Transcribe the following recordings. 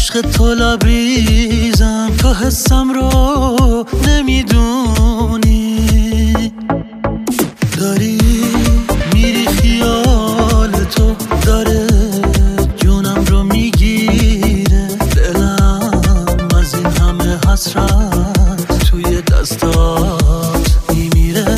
عشق تو لبریزم، تو حسم رو نمیدونی. داری میری خیال تو داره جونم رو میگیره، دلم از این همه حسرت توی دستات میمیره.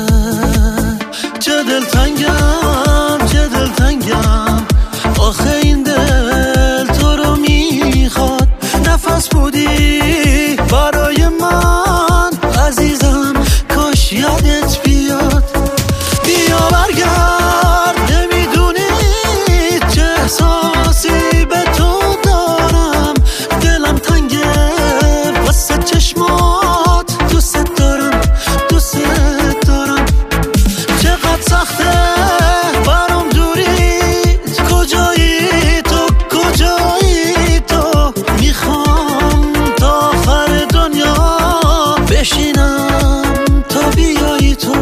چه دلتنگم چه دلتنگم، آخه این دل تو رو میخواد. نفس بودی برای من عزیزم، کاش یادت بیاد. بیا برگرد، نمیدونی چه احساسی به تو دارم. دلم تنگه واسه چشمات، دوست دارم دوست دارم. چقدر سخته برام دوری، کجایی تو کجایی تو. میخوام تا آخر دنیا بشینم تا بیایی تو.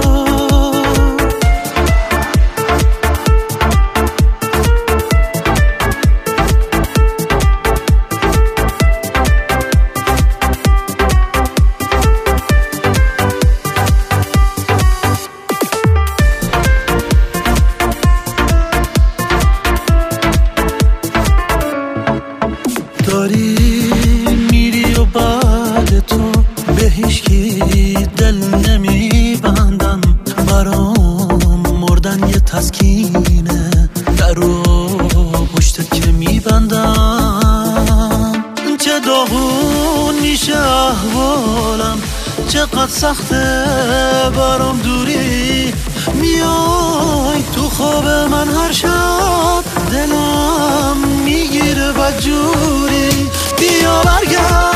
داری میری و بعد تو به هیچکی دل نمیبندم. برام مردن یه تسکینه، در رو پشتت که میبندم. چه داغون میشه احوالم، چقدر سخته برام دوری. میای تو خواب من هر شب، دلم میگیره بدجوری. بیا برگرد